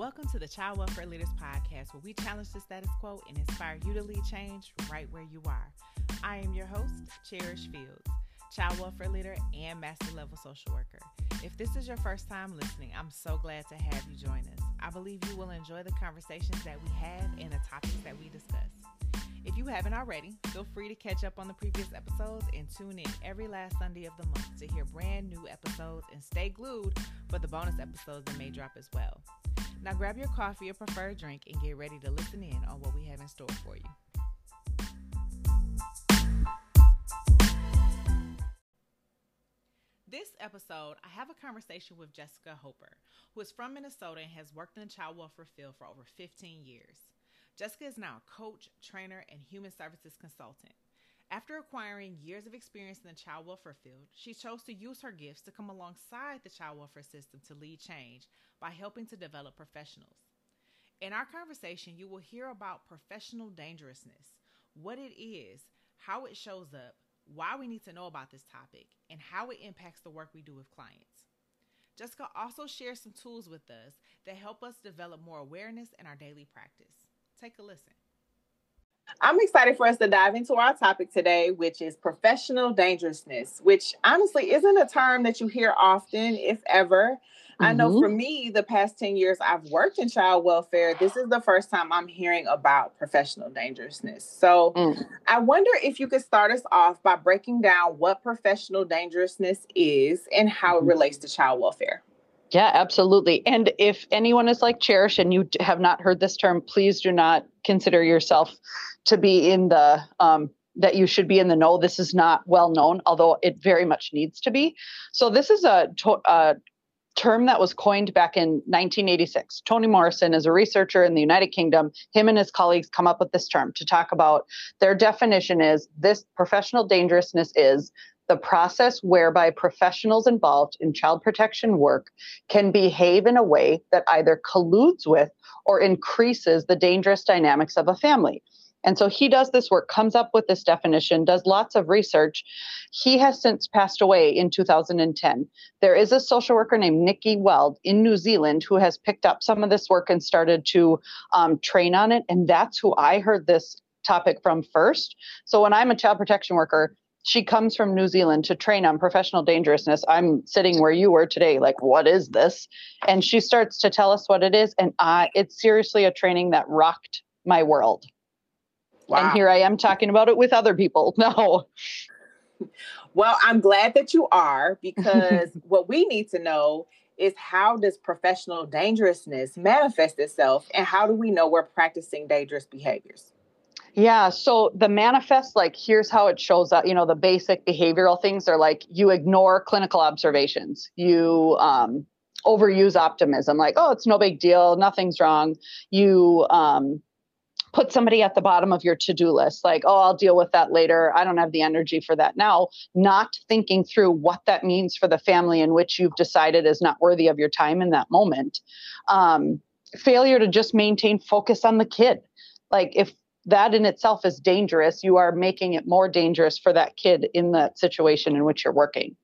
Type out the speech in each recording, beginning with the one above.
Welcome to the Child Welfare Leaders Podcast, where we challenge the status quo and inspire you to lead change right where you are. I am your host, Cherish Fields, Child Welfare Leader and Master Level Social Worker. If this is your first time listening, I'm so glad to have you join us. I believe you will enjoy the conversations that we have and the topics that we discuss. If you haven't already, feel free to catch up on the previous episodes and tune in every last Sunday of the month to hear brand new episodes and stay glued for the bonus episodes that may drop as well. Now grab your coffee or preferred drink and get ready to listen in on what we have in store for you. This episode, I have a conversation with Jessica Hopper, who is from Minnesota and has worked in the child welfare field for over 15 years. Jessica is now a coach, trainer, and human services consultant. After acquiring years of experience in the child welfare field, she chose to use her gifts to come alongside the child welfare system to lead change by helping to develop professionals. In our conversation, you will hear about professional dangerousness, what it is, how it shows up, why we need to know about this topic, and how it impacts the work we do with clients. Jessica also shares some tools with us that help us develop more awareness in our daily practice. Take a listen. I'm excited for us to dive into our topic today, which is professional dangerousness, which honestly isn't a term that you hear often, if ever. I know for me, the past 10 years I've worked in child welfare, this is the first time I'm hearing about professional dangerousness. So I wonder if you could start us off by breaking down what professional dangerousness is and how it relates to child welfare. Yeah, absolutely. And if anyone is like Cherish and you have not heard this term, please do not consider yourself to be in the, that you should be in the know. This is not well known, although it very much needs to be. So this is a term that was coined back in 1986. Toni Morrison is a researcher in the United Kingdom. Him and his colleagues come up with this term to talk about. Their definition is this: professional dangerousness is the process whereby professionals involved in child protection work can behave in a way that either colludes with or increases the dangerous dynamics of a family. And so he does this work, comes up with this definition, does lots of research. He has since passed away in 2010. There is a social worker named Nikki Weld in New Zealand who has picked up some of this work and started to train on it. And that's who I heard this topic from first. So when I'm a child protection worker, she comes from New Zealand to train on professional dangerousness. I'm sitting where you were today, like, what is this? And she starts to tell us what it is. And it's seriously a training that rocked my world. Wow. And here I am talking about it with other people. No. Well, I'm glad that you are, because what we need to know is, how does professional dangerousness manifest itself, and how do we know we're practicing dangerous behaviors? Yeah. So the manifest, like, here's how it shows up. You know, the basic behavioral things are like, you ignore clinical observations. You overuse optimism, like, oh, it's no big deal. Nothing's wrong. You put somebody at the bottom of your to-do list, like, oh, I'll deal with that later. I don't have the energy for that now. Not thinking through what that means for the family in which you've decided is not worthy of your time in that moment. Failure to just maintain focus on the kid. Like, if that in itself is dangerous, you are making it more dangerous for that kid in that situation in which you're working.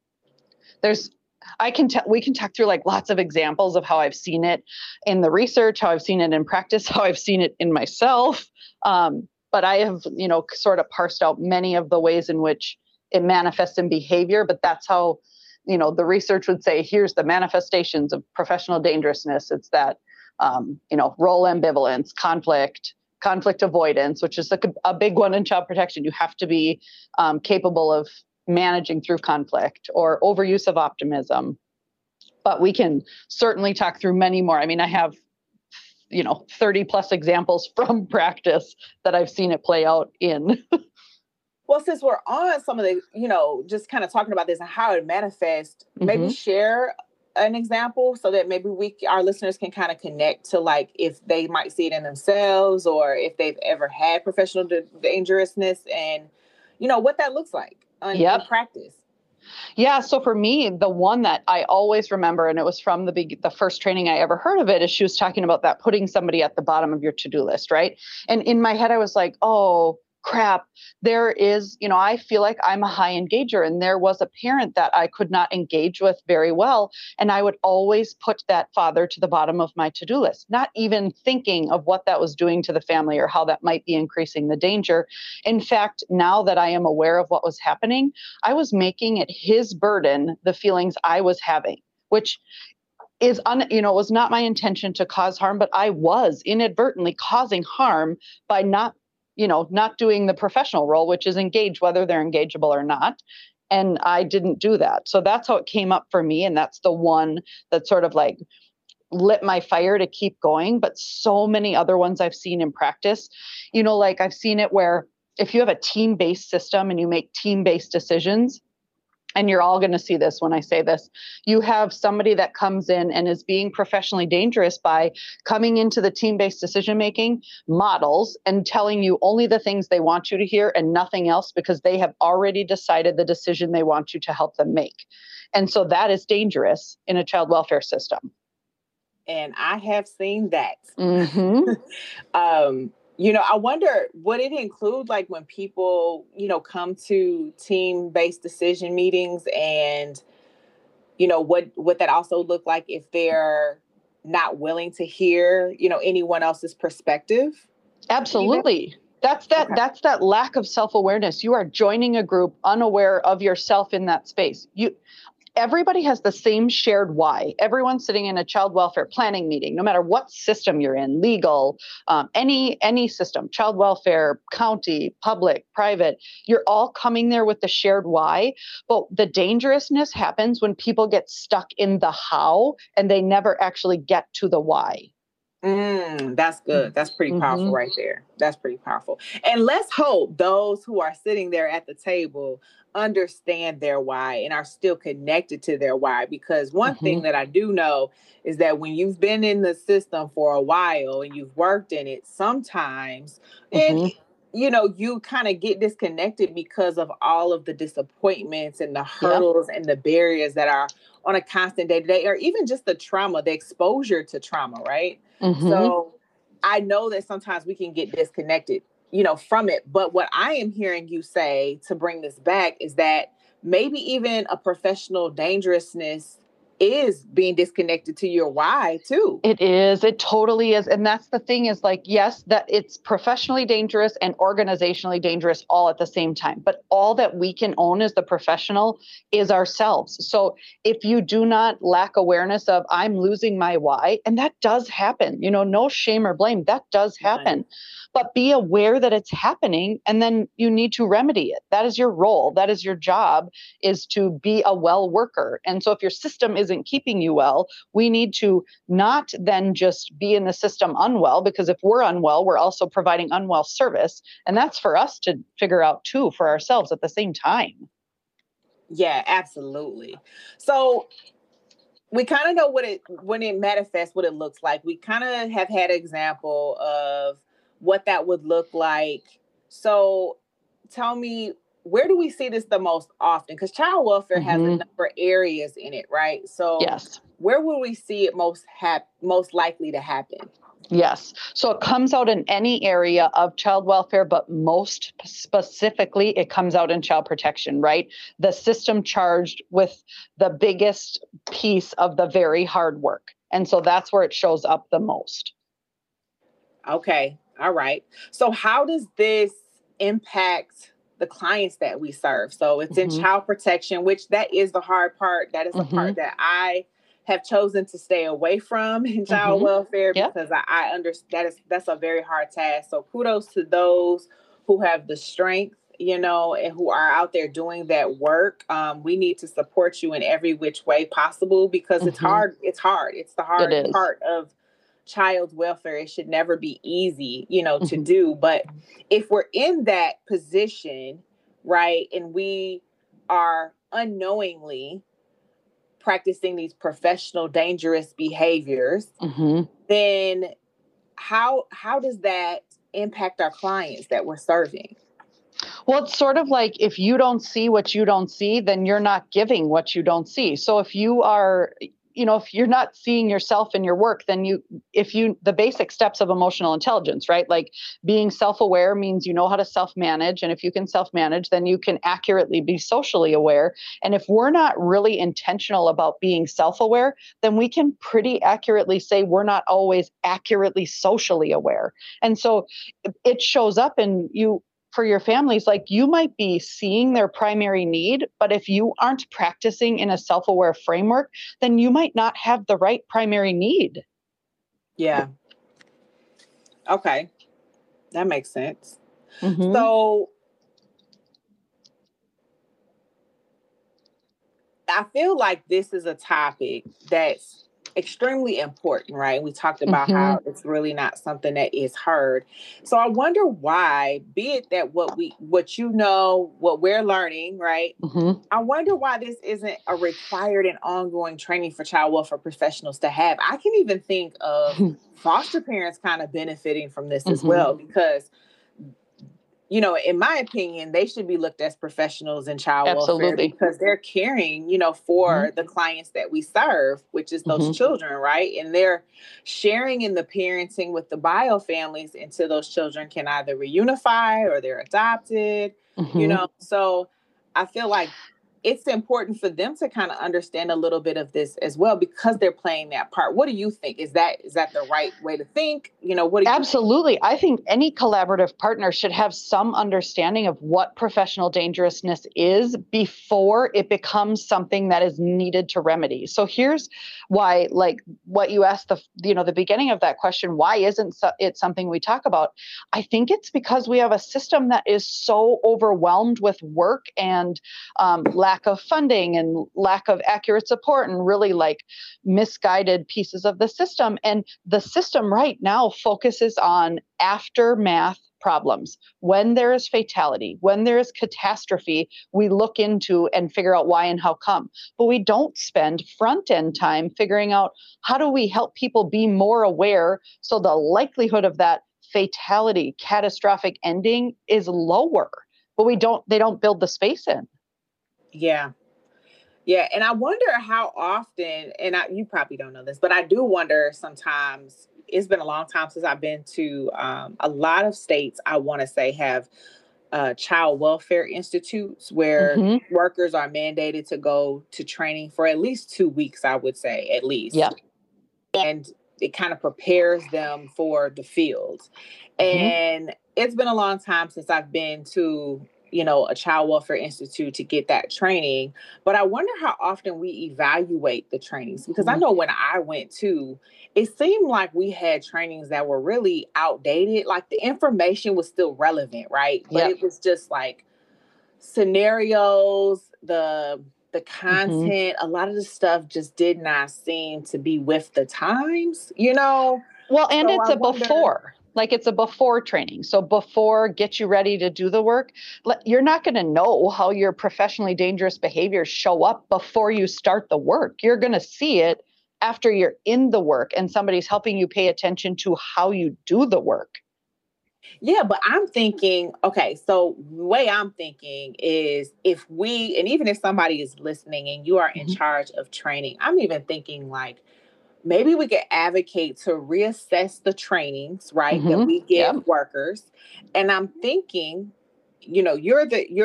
We can talk through like lots of examples of how I've seen it in the research, how I've seen it in practice, how I've seen it in myself. But I have, sort of parsed out many of the ways in which it manifests in behavior. But that's how, the research would say, here's the manifestations of professional dangerousness. It's that, role ambivalence, conflict avoidance, which is a big one in child protection. You have to be capable of managing through conflict, or overuse of optimism. But we can certainly talk through many more. I mean, I have, 30 plus examples from practice that I've seen it play out in. Well, since we're on some of the, just kind of talking about this and how it manifests, maybe share an example so that maybe our listeners can kind of connect to, like, if they might see it in themselves, or if they've ever had professional dangerousness, and, what that looks like in practice. Yeah. So for me, the one that I always remember, and it was from the first training I ever heard of it, is she was talking about that putting somebody at the bottom of your to-do list, right? And in my head, I was like, oh, crap, there is, I feel like I'm a high engager, and there was a parent that I could not engage with very well. And I would always put that father to the bottom of my to-do list, not even thinking of what that was doing to the family or how that might be increasing the danger. In fact, now that I am aware of what was happening, I was making it his burden, the feelings I was having, which is, was not my intention to cause harm, but I was inadvertently causing harm by not doing the professional role, which is engage, whether they're engageable or not. And I didn't do that. So that's how it came up for me. And that's the one that sort of like lit my fire to keep going. But so many other ones I've seen in practice, like I've seen it where if you have a team-based system and you make team-based decisions, and you're all going to see this when I say this, you have somebody that comes in and is being professionally dangerous by coming into the team-based decision-making models and telling you only the things they want you to hear and nothing else, because they have already decided the decision they want you to help them make. And so that is dangerous in a child welfare system. And I have seen that. Mm-hmm. I wonder, would it include like when people, come to team-based decision meetings, and, what that also look like if they're not willing to hear, anyone else's perspective? Absolutely. Even? That's that lack of self-awareness. You are joining a group unaware of yourself in that space. Everybody has the same shared why. Everyone's sitting in a child welfare planning meeting, no matter what system you're in, legal, any system, child welfare, county, public, private, you're all coming there with the shared why. But the dangerousness happens when people get stuck in the how and they never actually get to the why. That's good. That's pretty powerful right there. That's pretty powerful. And let's hope those who are sitting there at the table understand their why and are still connected to their why. Because one thing that I do know is that when you've been in the system for a while and you've worked in it, sometimes you kind of get disconnected because of all of the disappointments and the hurdles and the barriers that are on a constant day-to-day, or even just the trauma, the exposure to trauma, right? So I know that sometimes we can get disconnected, from it. But what I am hearing you say to bring this back is that maybe even a professional dangerousness is being disconnected to your why too. It is. It totally is. And that's the thing is like, yes, that it's professionally dangerous and organizationally dangerous all at the same time. But all that we can own as the professional is ourselves. So if you do not lack awareness of I'm losing my why, and that does happen, no shame or blame, that does happen. But be aware that it's happening, and then you need to remedy it. That is your role. That is your job, is to be a well worker. And so if your system isn't keeping you well, we need to not then just be in the system unwell, because if we're unwell, we're also providing unwell service. And that's for us to figure out too, for ourselves at the same time. Yeah, absolutely. So we kind of know when it manifests, what it looks like. We kind of have had an example of what that would look like. So tell me, where do we see this the most often? Because child welfare has a number of areas in it, right? So yes, where will we see it most likely to happen? Yes. So it comes out in any area of child welfare, but most specifically, it comes out in child protection, right? The system charged with the biggest piece of the very hard work. And so that's where it shows up the most. Okay. All right. So how does this impact the clients that we serve? So it's in child protection, which that is the hard part. That is the part that I have chosen to stay away from in child welfare, because I understand that's a very hard task. So kudos to those who have the strength, and who are out there doing that work. We need to support you in every which way possible, because it's hard. It's hard. It's the hard part of child welfare. It should never be easy, to do. But if we're in that position, right, and we are unknowingly practicing these professional dangerous behaviors, then how does that impact our clients that we're serving? Well, it's sort of like if you don't see what you don't see, then you're not giving what you don't see. So if you are, if you're not seeing yourself in your work, then the basic steps of emotional intelligence, right? Like being self-aware means you know how to self-manage. And if you can self-manage, then you can accurately be socially aware. And if we're not really intentional about being self-aware, then we can pretty accurately say we're not always accurately socially aware. And so it shows up in you. For your families, like you might be seeing their primary need, but if you aren't practicing in a self-aware framework, then you might not have the right primary need. Yeah. Okay. That makes sense. Mm-hmm. So I feel like this is a topic that's extremely important, right? We talked about how it's really not something that is heard. So I wonder why, be it that what we're learning, right? I wonder why this isn't a required and ongoing training for child welfare professionals to have. I can even think of foster parents kind of benefiting from this as well, because in my opinion, they should be looked as professionals in child welfare because they're caring, for the clients that we serve, which is those children, right? And they're sharing in the parenting with the bio families until those children can either reunify or they're adopted, So I feel like it's important for them to kind of understand a little bit of this as well, because they're playing that part. What do you think? Is that the right way to think? What do you Absolutely. Think? I think any collaborative partner should have some understanding of what professional dangerousness is before it becomes something that is needed to remedy. So here's why, like what you asked the beginning of that question, why isn't it something we talk about? I think it's because we have a system that is so overwhelmed with work and lack of funding and lack of accurate support and really like misguided pieces of the system. And the system right now focuses on aftermath problems. When there is fatality, when there is catastrophe, we look into and figure out why and how come. But we don't spend front end time figuring out how do we help people be more aware so the likelihood of that fatality, catastrophic ending is lower. But they don't build the space in. Yeah. Yeah. And I wonder how often, and you probably don't know this, but I do wonder sometimes. It's been a long time since I've been to a lot of states, I want to say, have child welfare institutes where workers are mandated to go to training for at least 2 weeks, I would say, at least. Yeah. And it kind of prepares them for the field. And it's been a long time since I've been to a child welfare institute to get that training. But I wonder how often we evaluate the trainings, because I know when I went to, it seemed like we had trainings that were really outdated. Like the information was still relevant, right? But it was just like scenarios, the content, a lot of the stuff just did not seem to be with the times, Well, and so it's before. Like it's a before training. So before get you ready to do the work, you're not going to know how your professionally dangerous behaviors show up before you start the work. You're going to see it after you're in the work and somebody's helping you pay attention to how you do the work. Yeah, but I'm thinking, okay, so the way I'm thinking is and even if somebody is listening and you are in charge of training, I'm even thinking like, maybe we could advocate to reassess the trainings, right, that we give workers. And I'm thinking, you are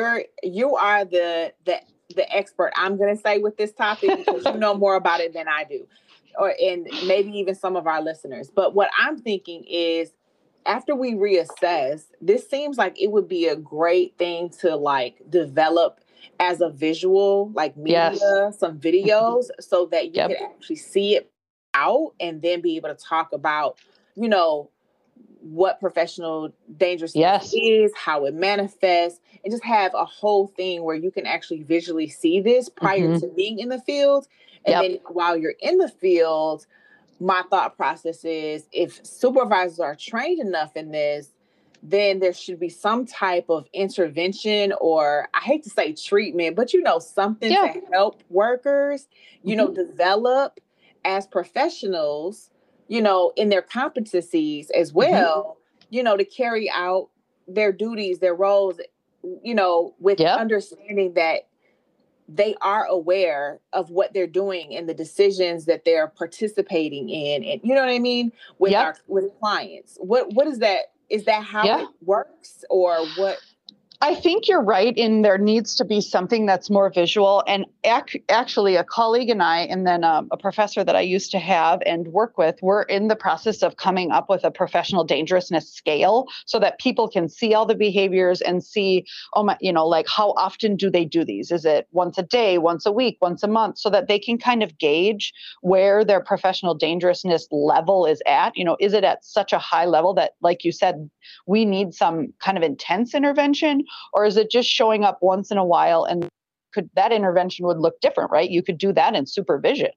the expert, I'm going to say, with this topic, because you know more about it than I do, and maybe even some of our listeners. But what I'm thinking is, after we reassess, this seems like it would be a great thing to like develop as a visual, like media, some videos, so that you can actually see it out and then be able to talk about, what professional dangerousness is, how it manifests, and just have a whole thing where you can actually visually see this prior to being in the field. And then while you're in the field, my thought process is, if supervisors are trained enough in this, then there should be some type of intervention, or I hate to say treatment, but something to help workers, develop as professionals, in their competencies as well, to carry out their duties, their roles, with understanding that they are aware of what they're doing and the decisions that they're participating in, and you know what I mean, with Yep. with clients. What is that? Is that how it works, or what? I think you're right in there needs to be something that's more visual. And actually, a colleague and I, and then a professor that I used to have and work with, we're in the process of coming up with a professional dangerousness scale so that people can see all the behaviors and see, oh my, like how often do they do these? Is it once a day, once a week, once a month, so that they can kind of gauge where their professional dangerousness level is at? Is it at such a high level that, like you said, we need some kind of intense intervention? Or is it just showing up once in a while, and that intervention would look different, right? You could do that in supervision.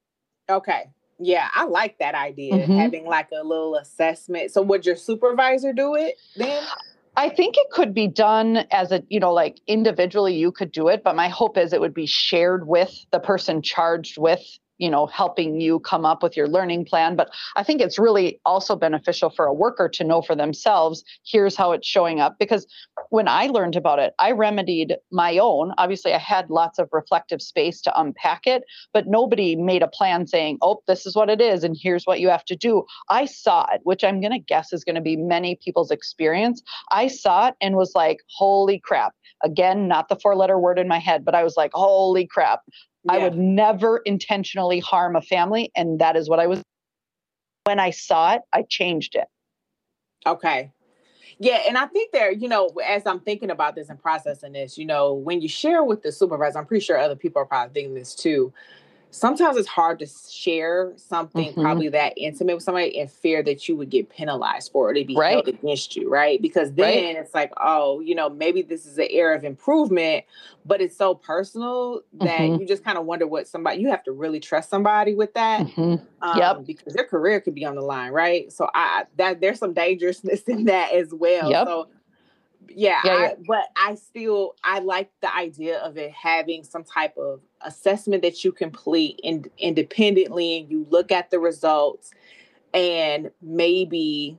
Okay. Yeah, I like that idea, having like a little assessment. So would your supervisor do it then? I think it could be done as like individually you could do it, but my hope is it would be shared with the person charged with helping you come up with your learning plan. But I think it's really also beneficial for a worker to know for themselves, here's how it's showing up. Because when I learned about it, I remedied my own. Obviously, I had lots of reflective space to unpack it, but nobody made a plan saying, oh, this is what it is, and here's what you have to do. I saw it, which I'm going to guess is going to be many people's experience. I saw it and was like, holy crap. Again, not the 4-letter word in my head, but I was like, holy crap. Yeah. I would never intentionally harm a family. And that is what I was. When I saw it, I changed it. Okay. Yeah. And I think there, as I'm thinking about this and processing this, when you share with the supervisor, I'm pretty sure other people are probably thinking this too. Sometimes it's hard to share something probably that intimate with somebody in fear that you would get penalized for it, to be held against you, right? Because then it's like, oh, maybe this is an area of improvement, but it's so personal that you just kind of wonder you have to really trust somebody with that, because their career could be on the line, right? So there's some dangerousness in that as well. Yep. So but I like the idea of it having some type of assessment that you complete independently, and you look at the results, and maybe,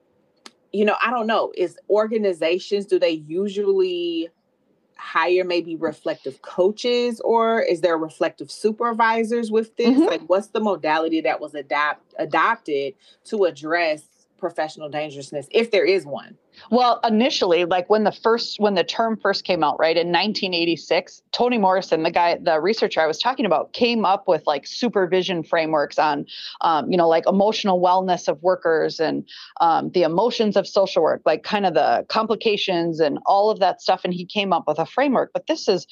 I don't know, is organizations, do they usually hire maybe reflective coaches, or is there reflective supervisors with this? Like, what's the modality that was adopted to address professional dangerousness, if there is one? Well, initially, like when the term first came out, right, in 1986, Toni Morrison, the researcher I was talking about, came up with like supervision frameworks on, like emotional wellness of workers and the emotions of social work, like kind of the complications and all of that stuff. And he came up with a framework. But this is,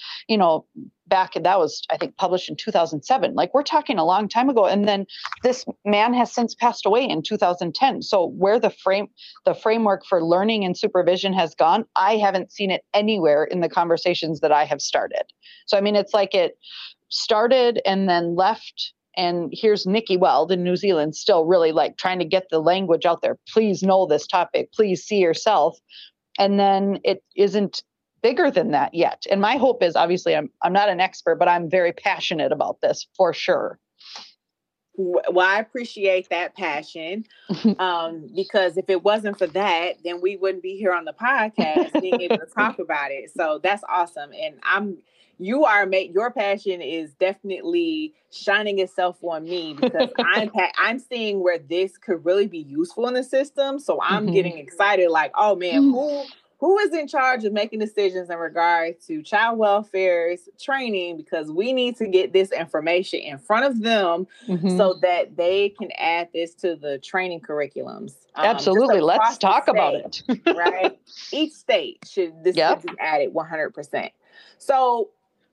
that was, I think, published in 2007. Like, we're talking a long time ago. And then this man has since passed away in 2010. So where the framework for learning and supervision has gone, I haven't seen it anywhere in the conversations that I have started. So, I mean, it's like it started and then left. And here's Nikki Weld in New Zealand still really like trying to get the language out there. Please know this topic. Please see yourself. And then it isn't bigger than that yet. And my hope is, obviously, I'm not an expert, but I'm very passionate about this for sure. Well, I appreciate that passion, because if it wasn't for that, then we wouldn't be here on the podcast being able to talk about it. So that's awesome. And your passion is definitely shining itself on me, because I'm seeing where this could really be useful in the system. So I'm getting excited, like, oh man, who is in charge of making decisions in regard to child welfare's training? Because we need to get this information in front of them so that they can add this to the training curriculums. Absolutely. Let's talk about it. Right? Each state should be added 100%. So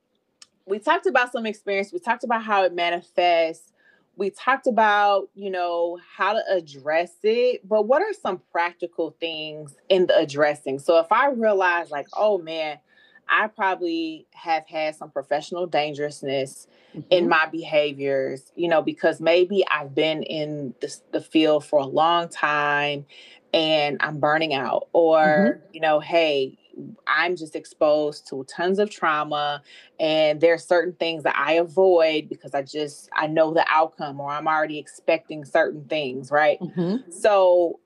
we talked about some experience. We talked about how it manifests. We talked about, how to address it, but what are some practical things in the addressing? So if I realize like, oh man, I probably have had some professional dangerousness in my behaviors, because maybe I've been in the field for a long time and I'm burning out, or, hey, I'm just exposed to tons of trauma, and there are certain things that I avoid because I know the outcome, or I'm already expecting certain things, right? So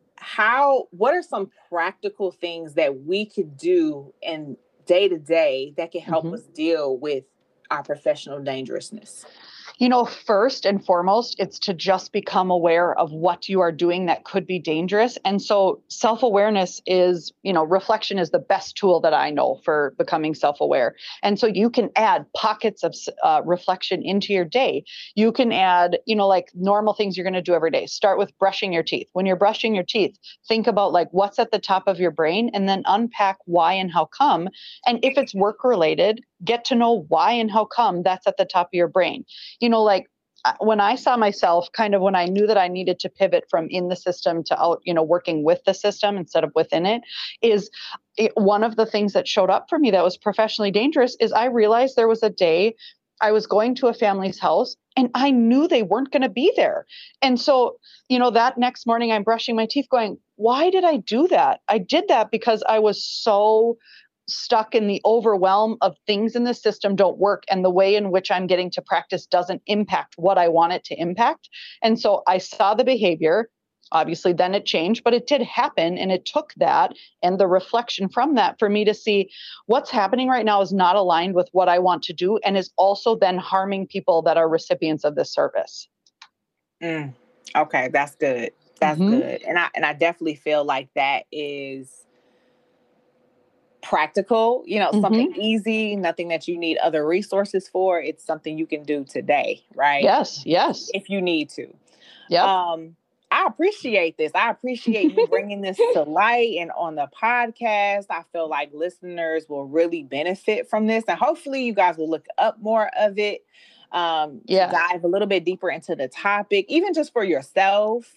what are some practical things that we could do in day to day that can help us deal with our professional dangerousness? First and foremost, it's to just become aware of what you are doing that could be dangerous. And so self-awareness is, reflection is the best tool that I know for becoming self-aware. And so you can add pockets of reflection into your day. You can add, like normal things you're going to do every day. Start with brushing your teeth. When you're brushing your teeth, think about like what's at the top of your brain and then unpack why and how come. And if it's work related, get to know why and how come that's at the top of your brain. Like when I saw myself kind of when I knew that I needed to pivot from in the system to out, working with the system instead of within it, one of the things that showed up for me that was professionally dangerous is I realized there was a day I was going to a family's house and I knew they weren't going to be there. And so, that next morning I'm brushing my teeth going, why did I do that? I did that because I was so stuck in the overwhelm of things in the system don't work and the way in which I'm getting to practice doesn't impact what I want it to impact. And so I saw the behavior, obviously then it changed, but it did happen. And it took that and the reflection from that for me to see what's happening right now is not aligned with what I want to do and is also then harming people that are recipients of this service. Okay, that's good. That's good. And I definitely feel like that is practical, something easy, nothing that you need other resources for. It's something you can do today, right? Yes. If you need to. Yeah. I appreciate this. I appreciate you bringing this to light and on the podcast. I feel like listeners will really benefit from this. And hopefully you guys will look up more of it, to dive a little bit deeper into the topic, even just for yourself.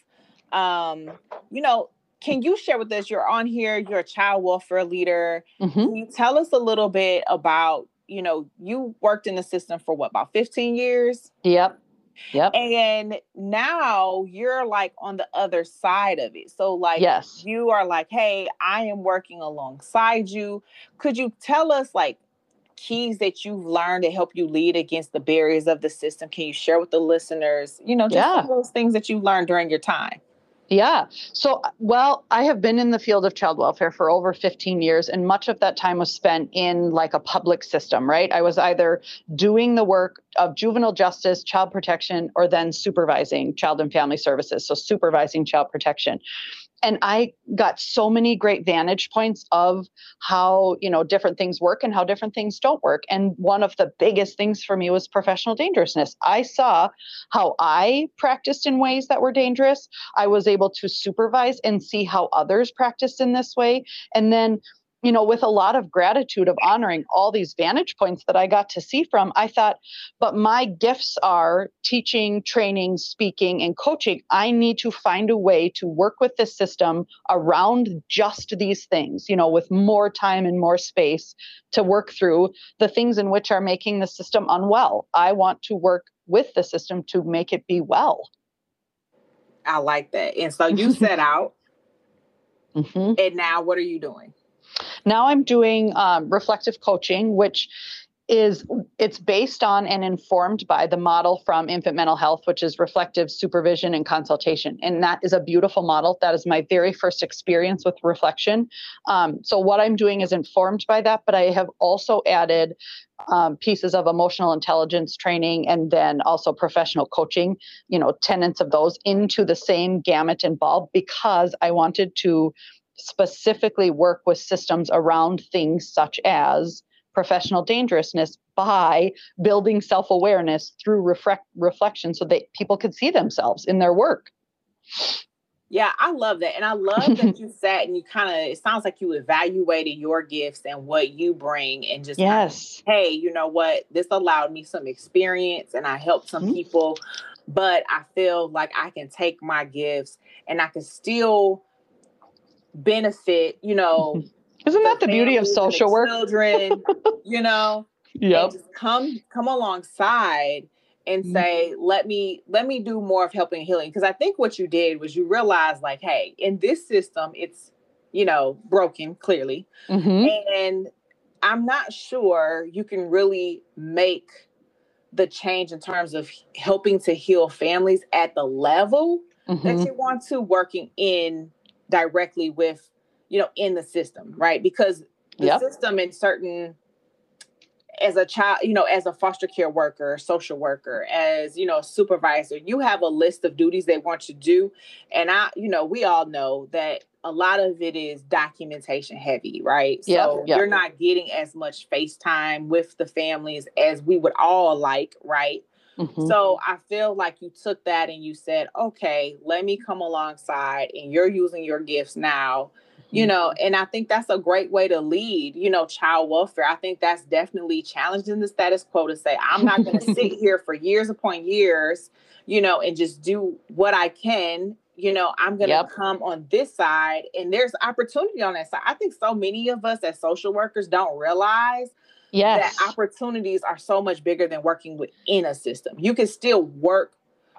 Can you share with us, you're on here, you're a child welfare leader. Can you tell us a little bit about, you worked in the system for about 15 years? Yep. And now you're like on the other side of it. So like, yes. You are like, hey, I am working alongside you. Could you tell us like keys that you've learned to help you lead against the barriers of the system? Can you share with the listeners, just some of those things that you learned during your time? Yeah. So, I have been in the field of child welfare for over 15 years, and much of that time was spent in like a public system, right? I was either doing the work of juvenile justice, child protection, or then supervising child and family services. So supervising child protection. And I got so many great vantage points of how, different things work and how different things don't work. And one of the biggest things for me was professional dangerousness. I saw how I practiced in ways that were dangerous. I was able to supervise and see how others practiced in this way. And then, with a lot of gratitude of honoring all these vantage points that I got to see from, I thought, but my gifts are teaching, training, speaking, and coaching. I need to find a way to work with the system around just these things, with more time and more space to work through the things in which are making the system unwell. I want to work with the system to make it be well. I like that. And so you set out, and now what are you doing? Now I'm doing reflective coaching, which it's based on and informed by the model from Infant Mental Health, which is reflective supervision and consultation. And that is a beautiful model. That is my very first experience with reflection. So what I'm doing is informed by that, but I have also added pieces of emotional intelligence training and then also professional coaching, tenets of those into the same gamut and bulb, because I wanted to specifically work with systems around things such as professional dangerousness by building self-awareness through reflection so that people could see themselves in their work. Yeah, I love that. And I love that you sat and you it sounds like you evaluated your gifts and what you bring and just, hey, you know what? This allowed me some experience and I helped some people, but I feel like I can take my gifts and I can still benefit, Isn't that the beauty of social work? Children, and just come alongside and say, let me do more of helping and healing. Because I think what you did was you realized like, hey, in this system, it's, broken clearly. And I'm not sure you can really make the change in terms of helping to heal families at the level that you want to, working in directly with, in the system, right? Because the system in certain as a child, as a foster care worker, social worker, as, supervisor, you have a list of duties they want you to do. And we all know that a lot of it is documentation heavy, right? So you're not getting as much face time with the families as we would all like, right? Mm-hmm. So I feel like you took that and you said, okay, let me come alongside, and you're using your gifts now, and I think that's a great way to lead, child welfare. I think that's definitely challenging the status quo to say, I'm not going to sit here for years upon years, and just do what I can. I'm going to come on this side, and there's opportunity on that side. I think so many of us as social workers don't realize that opportunities are so much bigger than working within a system. You can still work,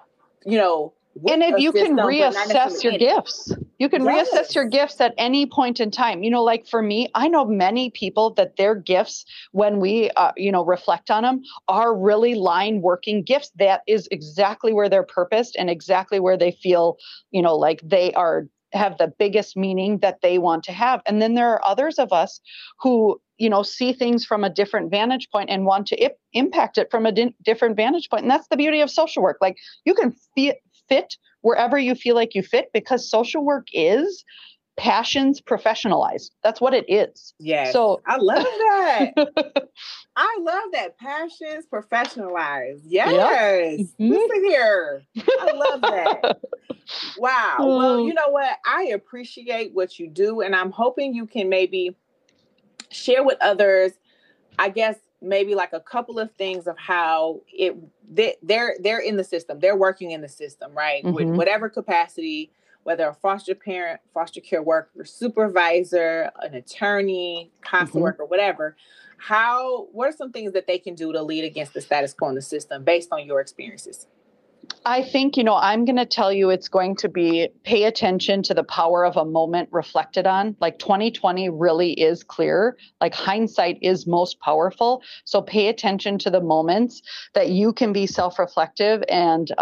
and if you can reassess your gifts, you can reassess your gifts at any point in time. Like for me, I know many people that their gifts, when we, reflect on them, are really line working gifts. That is exactly where they're purposed and exactly where they feel, like they have the biggest meaning that they want to have. And then there are others of us who, see things from a different vantage point and want to impact it from a different vantage point. And that's the beauty of social work. Like you can fit wherever you feel like you fit, because social work is passions professionalized. That's what it is. Yes. So I love that. I love that. Passions professionalized. Yes. Yep. Mm-hmm. Listen here. I love that. Wow. Well, you know what? I appreciate what you do, and I'm hoping you can maybe share with others, I guess, maybe like a couple of things of how they're in the system. They're working in the system, right? Mm-hmm. With whatever capacity, whether a foster parent, foster care worker, supervisor, an attorney, CASA worker, whatever. What are some things that they can do to lead against the status quo in the system based on your experiences? I think, I'm going to tell you it's going to be pay attention to the power of a moment reflected on. Like 2020 really is clear. Like hindsight is most powerful. So pay attention to the moments that you can be self-reflective and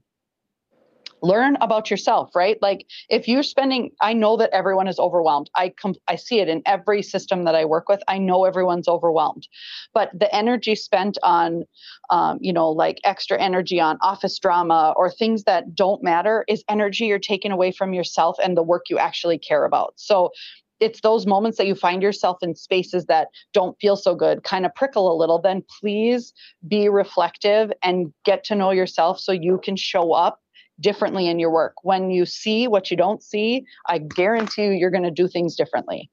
learn about yourself, right? Like if you're I know that everyone is overwhelmed. I see it in every system that I work with. I know everyone's overwhelmed, but the energy spent on, like extra energy on office drama or things that don't matter is energy you're taking away from yourself and the work you actually care about. So it's those moments that you find yourself in spaces that don't feel so good, kind of prickle a little, then please be reflective and get to know yourself so you can show up differently in your work. When you see what you don't see, I guarantee you're going to do things differently.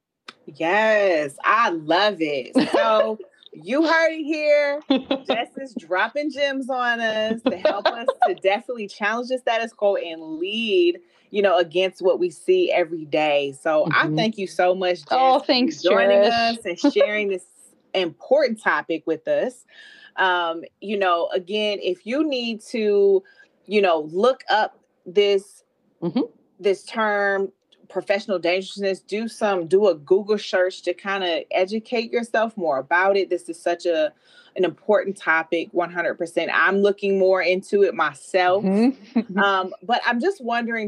Yes, I love it. So you heard it here. Jess is dropping gems on us to help us to definitely challenge the status quo and lead, against what we see every day. So I thank you so much, Jess, thanks, for joining Cherish. us and sharing this important topic with us. Again, if you need to look up this term, professional dangerousness, do a Google search to kind of educate yourself more about it. This is such an important topic, 100%. I'm looking more into it myself. But I'm just wondering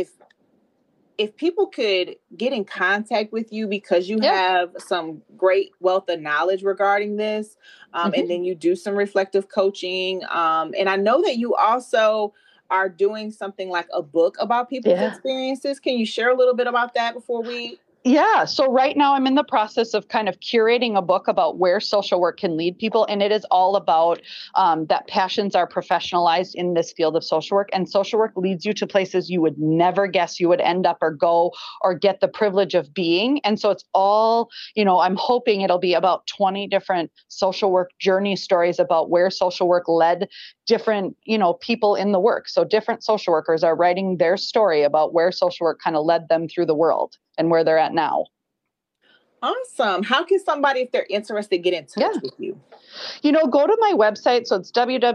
if people could get in contact with you because you have some great wealth of knowledge regarding this. And then you do some reflective coaching. And I know that you also are doing something like a book about people's experiences. Can you share a little bit about that before we... Yeah. So right now I'm in the process of kind of curating a book about where social work can lead people. And it is all about that passions are professionalized in this field of social work. And social work leads you to places you would never guess you would end up or go or get the privilege of being. And so it's all, I'm hoping it'll be about 20 different social work journey stories about where social work led different, people in the work. So different social workers are writing their story about where social work kind of led them through the world and where they're at now. Awesome. How can somebody, if they're interested, get in touch with you? Go to my website. So it's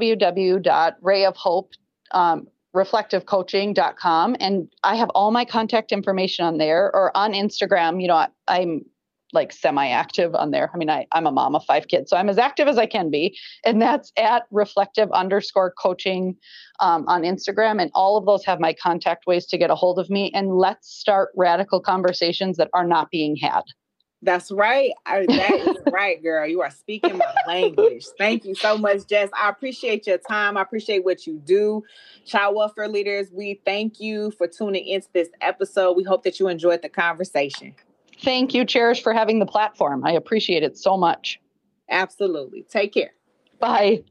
www.rayofhope reflectivecoaching.com. And I have all my contact information on there, or on Instagram. I'm like semi-active on there. I mean, I'm a mom of 5 kids, so I'm as active as I can be. And that's at reflective_coaching on Instagram. And all of those have my contact ways to get a hold of me. And let's start radical conversations that are not being had. That's right. That is right, girl. You are speaking my language. Thank you so much, Jess. I appreciate your time. I appreciate what you do. Child welfare leaders, we thank you for tuning into this episode. We hope that you enjoyed the conversation. Thank you, Cherish, for having the platform. I appreciate it so much. Absolutely. Take care. Bye.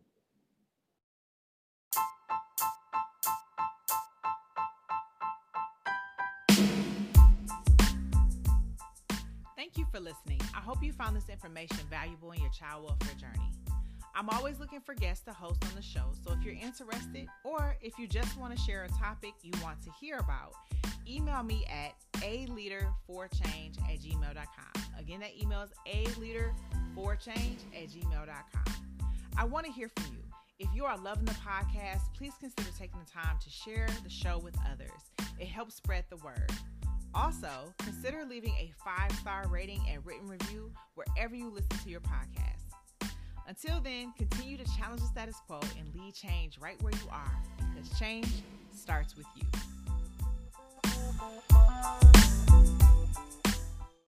Thank you for listening. I hope you found this information valuable in your child welfare journey. I'm always looking for guests to host on the show, so if you're interested or if you just want to share a topic you want to hear about, email me at aleader4change@gmail.com. Again, that email is aleader4change@gmail.com. I want to hear from you. If you are loving the podcast, please consider taking the time to share the show with others. It helps spread the word. Also, consider leaving a 5-star rating and written review wherever you listen to your podcast. Until then, continue to challenge the status quo and lead change right where you are, because change starts with you.